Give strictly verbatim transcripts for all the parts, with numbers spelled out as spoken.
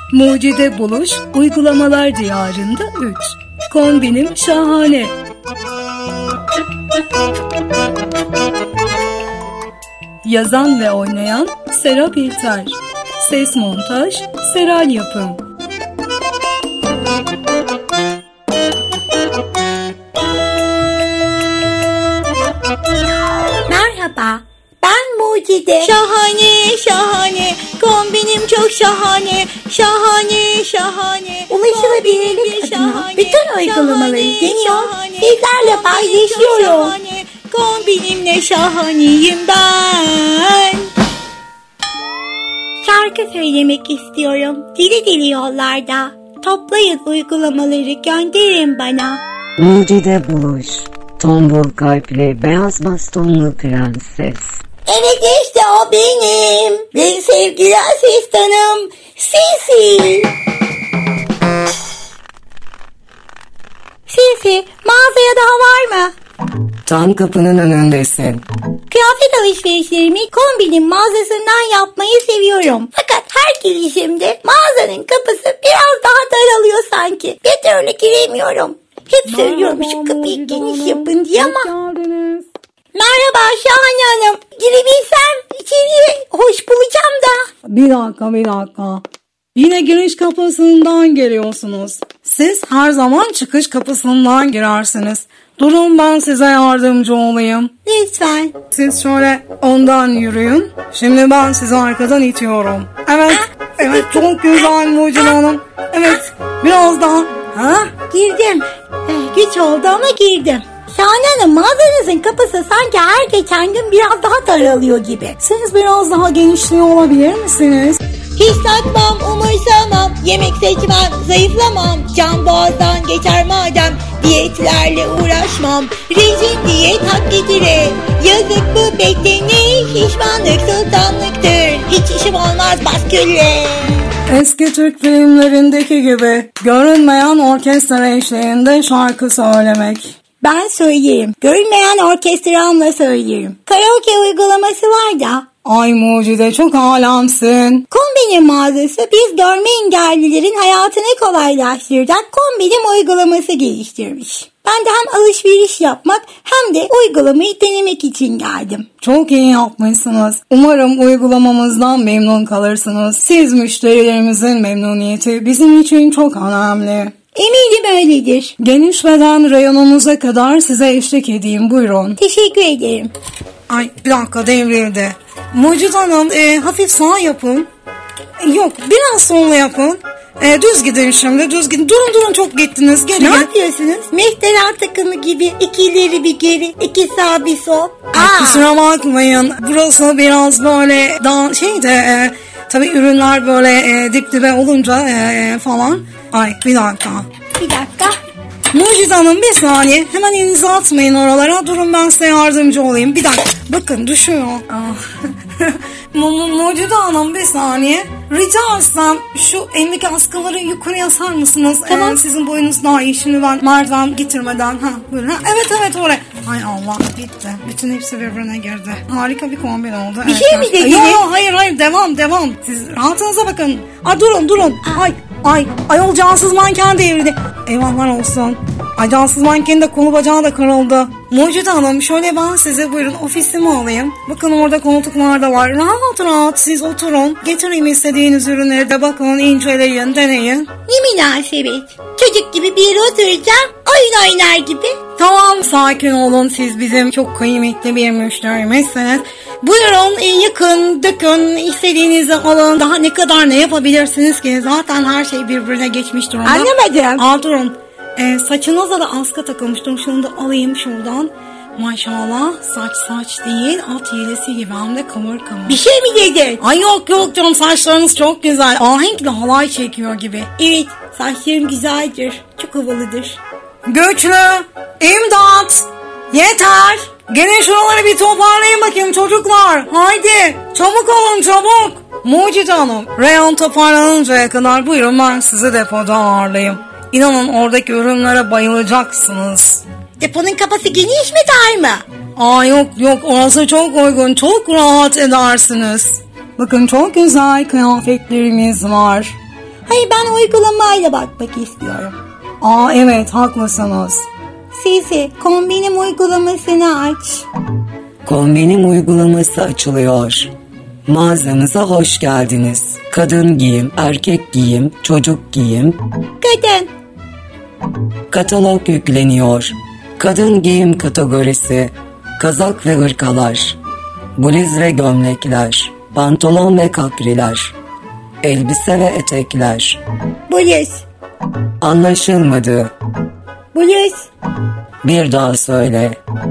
Mucide buluş uygulamalar diyarında üç. Kombinim şahane. Yazan ve oynayan Serap İlter. Ses montaj Seral Yapım. Merhaba, ben Mucide. Şahane, şahane, kombinim çok şahane, şahane, şahane. Ulaşılabilirlik adına bütün uygulamaları deniyor, sizlerle paylaşıyorum. Kombinimle şahaneyim ben. Şarkı söylemek istiyorum, dili dili yollarda. Toplayın uygulamaları, gönderin bana. Mucide buluş, tombul kalpli beyaz bastonlu prenses. Evet, işte o benim. Ben sevgili asistanım Sisi. Sisi, mağazaya daha var mı? Tam kapının önündesin. Kıyafet alışverişlerimi kombinin mağazasından yapmayı seviyorum. Fakat her girişimde mağazanın kapısı biraz daha daralıyor sanki. Bir türlü giremiyorum. Hep söylüyorum şu kapıyı geniş yapın diye ama... Merhaba Şahane Hanım. Girebilsem içeriye hoş bulacağım da. Bir dakika bir dakika. Yine giriş kapısından geliyorsunuz. Siz her zaman çıkış kapısından girersiniz. Durun, ben size yardımcı olayım. Lütfen. Siz şöyle ondan yürüyün. Şimdi ben sizi arkadan itiyorum. Evet. Evet, çok güzel Mucide Hanım. Evet, biraz daha. Ha? Girdim. Eh, güç oldu ama girdim. Şahane Hanım, mağazanızın kapısı sanki her geçen gün biraz daha daralıyor gibi. Siz biraz daha genişliyor olabilir misiniz? Hiç takmam, umursamam, yemek seçmem, zayıflamam, can boğazdan geçer madem, diyetlerle uğraşmam, rejim diyet hak getire, yazık bu bedene, şişmanlık sultanlıktır, hiç işim olmaz baskülle. Eski Türk filmlerindeki gibi görünmeyen orkestra eşliğinde şarkı söylemek. Ben söyleyeyim, görünmeyen orkestramla söyleyeyim. Karaoke uygulaması var da. Ay Mucide, çok alemsin. Kombinim mağazası biz görme engellilerin hayatını kolaylaştıracak kombinim uygulaması geliştirmiş. Ben de hem alışveriş yapmak hem de uygulamayı denemek için geldim. Çok iyi yapmışsınız. Umarım uygulamamızdan memnun kalırsınız. Siz müşterilerimizin memnuniyeti bizim için çok önemli. Eminim öyledir. Geniş beden reyonunuza kadar size eşlik edeyim, buyurun. Teşekkür ederim. Ay bir dakika, devrildi. Mucide Hanım, e, hafif sağ yapın. E, yok, biraz sola yapın. E, düz gidin şimdi, düz gidin. Durun durun, çok gittiniz. Geri ne gel. yapıyorsunuz? Mehteran takımı gibi iki ileri bir geri, iki sağ bir sol. Ay, kusura bakmayın. Burası biraz böyle daha şeyde... E, tabii ürünler böyle e, dip dibe olunca e, falan. Ay bir dakika. Bir dakika. Mucide Hanım, bir saniye. Hemen elinizi atmayın oralara. Durun, ben size yardımcı olayım. Bir dakika. Bakın düşüyor. Mucide Hanım, bir saniye. Rica etsem şu eldeki askıları yukarıya sar mısınız? Tamam. Ee, sizin boyunuz daha iyi. Şimdi ben merdiven getirmeden. Ha, buyurun. Ha, evet evet oraya. Ay Allah, gitti. Bütün hepsi birbirine girdi. Harika bir kombin oldu. Bir evet, şey mi dediniz? Yok yok, hayır hayır, devam devam. Siz rahatınıza bakın. Ay durun durun. Ay ay ayol, cansız manken devrildi. Eyvahlar olsun. Ay, cansız mankenin de kolu bacağı da kırıldı. Mucide Hanım, şöyle ben size buyurun ofisimi alayım. Bakın orada koltuklar da var. Rahat rahat siz oturun. Getireyim istediğiniz ürünleri de bakın, inceleyin, deneyin. Ne münasebet. Çocuk gibi bir yere oturacağım, oyun oynar gibi. Tamam, sakin olun, siz bizim çok kıymetli bir müşterimizsiniz. Buyurun, yakın, dökün, istediğinizi alın. Daha ne kadar ne yapabilirsiniz ki? Zaten her şey birbirine geçmiş durumda. Anlamadım. Aa, durun. Ee, saçınıza da askı takılmıştım. Şunu da alayım şuradan. Maşallah, saç saç değil, at yelesi gibi, hem de kımır kımır. Bir şey mi dedin? Ay yok yok canım, saçlarınız çok güzel. Ahenkle halay çekiyor gibi. Evet, saçlarım güzeldir. Çok havalıdır. Güçlü, imdat, yeter. Gelin şuraları bir toparlayın bakayım çocuklar. Haydi, çabuk olun çabuk. Mucide Hanım, reyon toparlanıncaya kadar buyurun, ben sizi depoda ağırlayayım. İnanın oradaki ürünlere bayılacaksınız. Deponun kapısı geniş mi, dar mı? Aa yok yok, orası çok uygun, çok rahat edersiniz. Bakın, çok güzel kıyafetlerimiz var. Hayır, ben uygulamayla bakmak istiyorum. Aa evet, haklısınız. Sisi, kombinim uygulamasını aç. Kombinim uygulaması açılıyor. Mağazamıza hoş geldiniz. Kadın giyim, erkek giyim, çocuk giyim. Kadın. Katalog yükleniyor. Kadın giyim kategorisi. Kazak ve hırkalar. Bluz ve gömlekler. Pantolon ve kapriler. Elbise ve etekler. Bluz. Anlaşılmadı. Bluz. Bir daha söyle.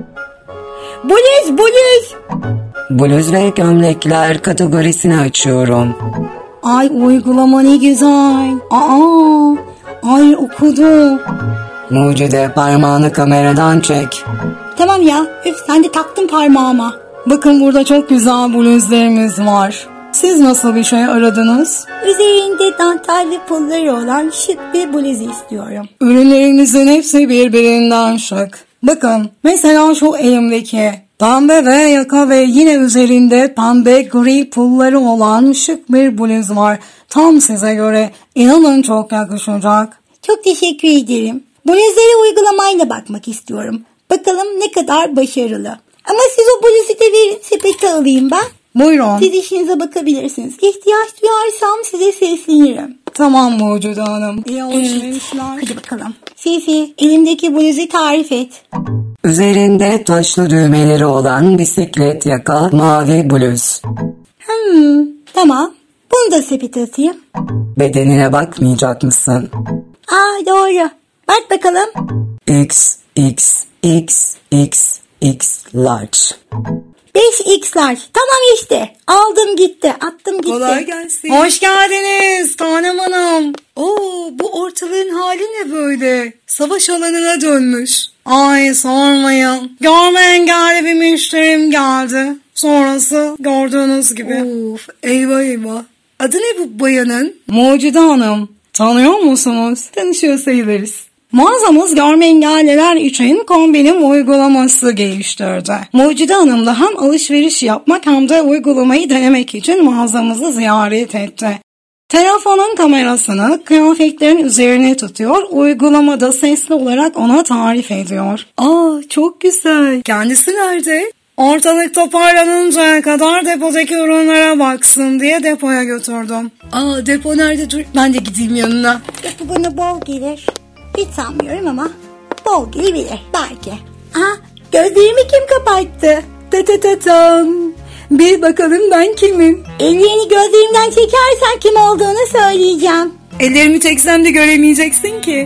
Bluz, bluz. Bluz ve gömlekler kategorisini açıyorum. Ay uygulama ne güzel. Aa, ay okudu. Mucide, parmağını kameradan çek. Tamam ya, üf, sen de taktın parmağıma. Bakın burada çok güzel bluzlarımız var. Siz nasıl bir şey aradınız? Üzerinde dantelli pulları olan şık bir bluz istiyorum. Ürünlerimizin hepsi birbirinden şık. Bakın mesela şu elimdeki pembe ve yaka ve yine üzerinde pembe gri pulları olan şık bir bluz var. Tam size göre, inanın çok yakışacak. Çok teşekkür ederim. Bluzlara uygulamayla bakmak istiyorum. Bakalım ne kadar başarılı. Ama siz o bluzu da verin, sepete alayım ben. Buyurun. Siz işinize bakabilirsiniz. İhtiyaç duyarsam size seslenirim. Tamam Mucide Hanım. İyi alışverişler. Hadi bakalım. Fifi, elimdeki bluzu tarif et. Üzerinde taşlı düğmeleri olan bisiklet yaka mavi bluz. Hmm, tamam. Bunu da sepete atayım. Bedenine bakmayacak mısın? Aa, doğru. Bak bakalım. X, X, X, X, X large. beş x'ler. Tamam işte. Aldım gitti. Attım gitti. Kolay gelsin. Hoş geldiniz Tanem Hanım. Oo, bu ortalığın hali ne böyle? Savaş alanına dönmüş. Ay sormayın. Görme engelli bir müşterim geldi. Sonrası gördüğünüz gibi. Of, eyvah eyvah. Adı ne bu bayanın? Mucide Hanım. Tanıyor musunuz? Tanışıyor sayılırız. Mağazamız görme engelliler için kombinim uygulaması geliştirdi. Mucide Hanım da hem alışveriş yapmak hem de uygulamayı denemek için mağazamızı ziyaret etti. Telefonun kamerasını kıyafetlerin üzerine tutuyor, uygulamada sesli olarak ona tarif ediyor. Aa, çok güzel. Kendisi nerede? Ortalık toparlanıncaya kadar depodaki ürünlere baksın diye depoya götürdüm. Aa, depo nerede? Dur, ben de gideyim yanına. Depo bana bol gelir. Hiç sanmıyorum ama bol gelebilir belki. Aha, gözlerimi kim kapattı? Ta ta ta tam. Bir bakalım ben kimim? Ellerini gözlerimden çekersen kim olduğunu söyleyeceğim. Ellerimi çeksem de göremeyeceksin ki.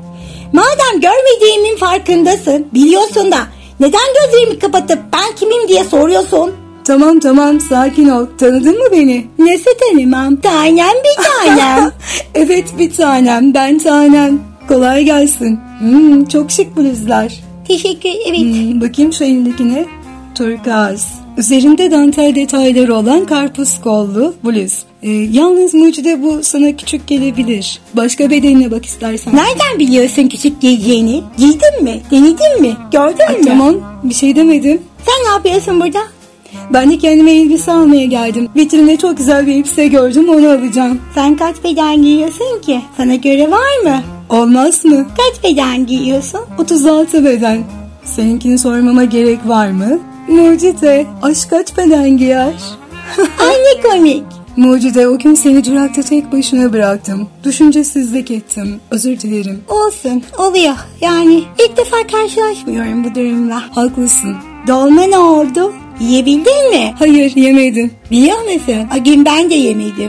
Madem görmediğimin farkındasın, biliyorsun da neden gözlerimi kapatıp ben kimim diye soruyorsun? Tamam tamam, sakin ol. Tanıdın mı beni? Nasıl tanımam? Tanem bir tanem. Evet, bir tanem, ben Tanem. Kolay gelsin. Hmm, çok şık bluzlar. Teşekkür evet. Hmm, bakayım şu elindekine. Turkuaz. Üzerinde dantel detayları olan karpuz kollu bluz. Ee, yalnız Mucide, bu sana küçük gelebilir. Başka bedenine bak istersen. Nereden biliyorsun küçük geleceğini? Giydin mi? Denedin mi? Gördün Ay, mü? tamam, bir şey demedim. Sen ne yapıyorsun burada? Ben de kendime elbise almaya geldim. Vitrinde çok güzel bir elbise gördüm, onu alacağım. Sen kaç beden giyiyorsun ki? Sana göre var mı? Olmaz mı? Kaç beden giyiyorsun? otuz altı beden. Seninkini sormama gerek var mı? Mucide, aşk kaç beden giyer? Ay ne komik. Mucide, o gün seni durakta tek başına bıraktım. Düşüncesizlik ettim. Özür dilerim. Olsun, oluyor. Yani ilk defa karşılaşmıyorum bu durumla. Haklısın. Dolma ne oldu? Yiyebildin mi? Hayır, yemedim. Biliyor musun? O gün ben de yemedim.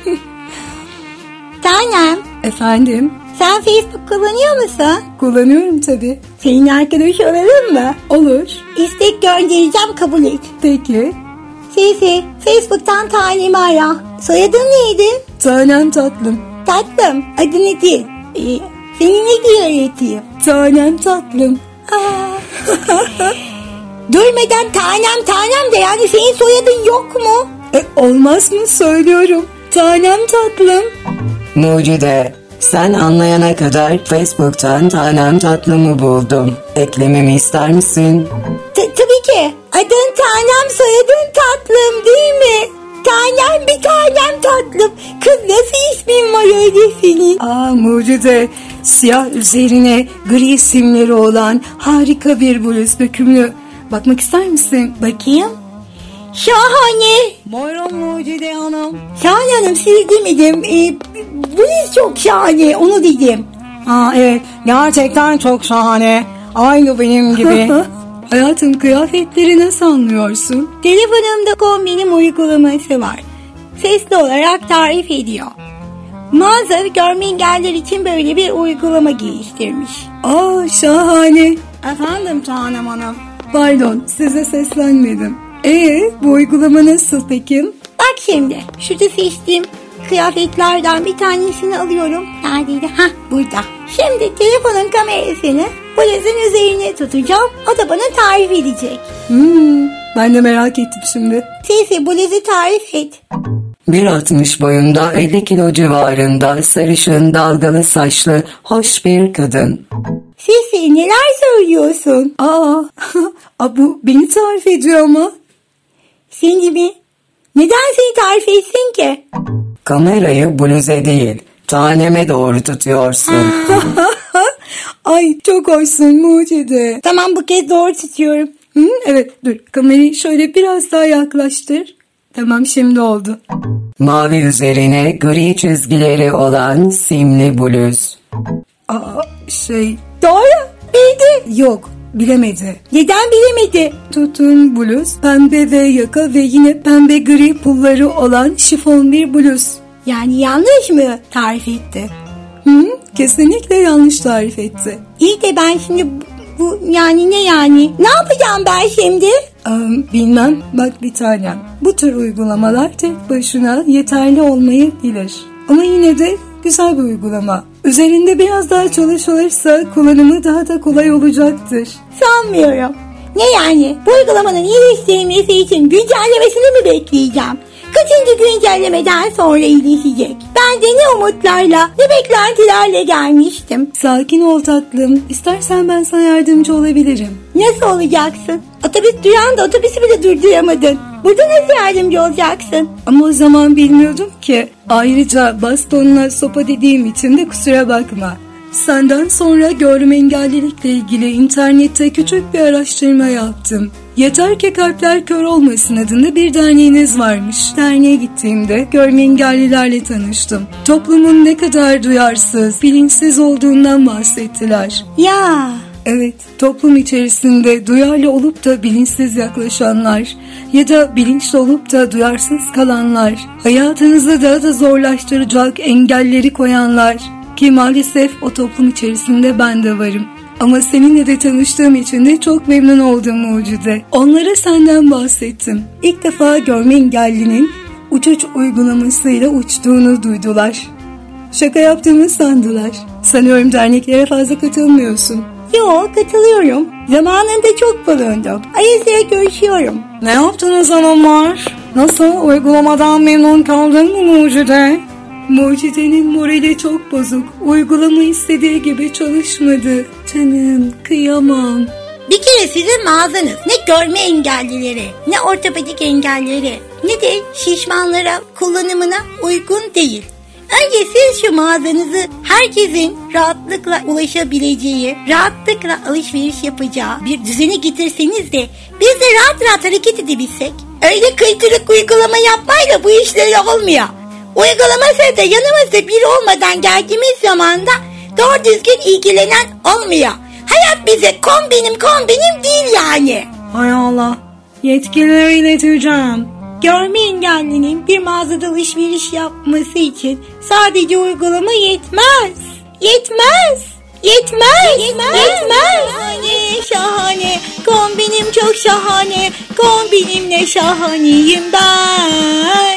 Tanem, Efendim? sen Facebook kullanıyor musun? Kullanıyorum tabii. Senin arkadaş olalım mı? Olur. İstek göndereceğim, kabul et. Peki. Fifi, Facebook'tan Tanem'i ara. Soyadın neydi? Tanem tatlım. Tatlım, adı nedir? Ee, seni ne diye öğreteyim? Tanem tatlım. Aa. Durmadan tanem tanem de, yani senin soyadın yok mu? E, olmaz mı? Söylüyorum. Tanem tatlım. Mucide, sen anlayana kadar Facebook'tan Tanem tatlımı buldum. Eklememi ister misin? T- tabii ki. Adın Tanem, soyadın Tatlım değil mi? Tanem Sen bir tanem tatlım. Kız nasıl ismin var öyle senin? Aa Mucide, siyah üzerine gri simleri olan harika bir bluz dökümlü. Bakmak ister misin? Bakayım. Şahane. Buyurun Mucide Hanım. Şahane Hanım siz demedim. Ee, bluz çok şahane onu dedim. Aa evet, gerçekten çok şahane. Aynı benim gibi. Hayatım, kıyafetleri nasıl anlıyorsun? Telefonumda kombinim uygulaması var. Sesli olarak tarif ediyor. Mağaza görme engelliler için böyle bir uygulama geliştirmiş. Aa şahane. Efendim Tanem Hanım. Pardon, size seslenmedim. Ee, bu uygulama nasıl peki? Bak şimdi şurada seçtiğim kıyafetlerden bir tanesini alıyorum. Neredeydi? Hah burada. Şimdi telefonun kamerasını bluzun üzerine tutacağım. O da bana tarif edecek. Hmm, ben de merak ettim şimdi. Sesi bluzu tarif et. bir altmış boyunda, elli kilo civarında, sarışın, dalgalı saçlı, hoş bir kadın. Sesi neler söylüyorsun? Aa, a, bu beni tarif ediyor ama. Seni mi? Neden seni tarif etsin ki? Kamerayı bluze değil, taneme doğru tutuyorsun. Ay çok hoşsun Mucide. Tamam bu kez doğru tutuyorum. Hı, evet dur, kamerayı şöyle biraz daha yaklaştır. Tamam, şimdi oldu. Mavi üzerine gri çizgileri olan simli bluz. Aa, şey... Doğru. Bildi. Yok, bilemedi. Neden bilemedi? Tutun bluz, pembe ve yaka ve yine pembe gri pulları olan şifon bir bluz. Yani yanlış mı tarif etti? Hı, kesinlikle yanlış tarif etti. İyi de ben şimdi bu, bu yani ne yani? Ne yapacağım ben şimdi? Ee, bilmem, bak bir tanem. Bu tür uygulamalar tek başına yeterli olmayabilir. Ama yine de güzel bir uygulama. Üzerinde biraz daha çalışılırsa kullanımı daha da kolay olacaktır. Sanmıyorum. Ne yani? Bu uygulamanın iyileştirilmesi için güncellemesini mi bekleyeceğim? Kaçıncı güncellemeden sonra iyileşecek? Ben de ne umutlarla, ne beklentilerle gelmiştim. Sakin ol tatlım. İstersen ben sana yardımcı olabilirim. Nasıl olacaksın? Otobüs durağında otobüsü bile durduramadın. Burada nasıl yardımcı olacaksın? Ama o zaman bilmiyordum ki. Ayrıca bastonla sopa dediğim için de kusura bakma. Senden sonra görme engellilikle ilgili internette küçük bir araştırma yaptım. Yeter ki kalpler kör olmasın adında bir derneğiniz varmış. Derneğe gittiğimde görme engellilerle tanıştım. Toplumun ne kadar duyarsız, bilinçsiz olduğundan bahsettiler. Ya... Evet, toplum içerisinde duyarlı olup da bilinçsiz yaklaşanlar ya da bilinçli olup da duyarsız kalanlar, hayatınızı daha da zorlaştıracak engelleri koyanlar ki maalesef o toplum içerisinde ben de varım. Ama seninle de tanıştığım için de çok memnun oldum Mucide. Onlara senden bahsettim. İlk defa görme engellinin uçuş uygulamasıyla uçtuğunu duydular. Şaka yaptığımı sandılar. Sanıyorum derneklere fazla katılmıyorsun. Yo, katılıyorum. Zamanında çok bulundum. Ara sıra görüşüyorum. Ne yaptınız hanımlar? Nasıl, uygulamadan memnun kaldın mı Mucide? Mucide'nin morali çok bozuk. Uygulama istediği gibi çalışmadı. Canım, kıyamam. Bir kere sizin mağazanız ne görme engellileri, ne ortopedik engellileri, ne de şişmanlara kullanımına uygun değil. Önce siz şu mağazanızı herkesin rahatlıkla ulaşabileceği, rahatlıkla alışveriş yapacağı bir düzene getirseniz de biz de rahat rahat hareket edebilsek. Öyle kıytırık uygulama yapmayla bu işler olmuyor. Uygulama sırada yanımızda biri olmadan geldiğimiz zaman da doğru düzgün ilgilenen olmuyor. Hayat bize kombinim kombinim değil yani. Hay Allah, yetkililere ileteceğim. Görme engellinin bir mağazada alışveriş yapması için sadece uygulama yetmez. Yetmez. Yetmez. Yetmez. Yetmez. Şahane, şahane. Kombinim çok şahane. Kombinimle şahaneyim ben.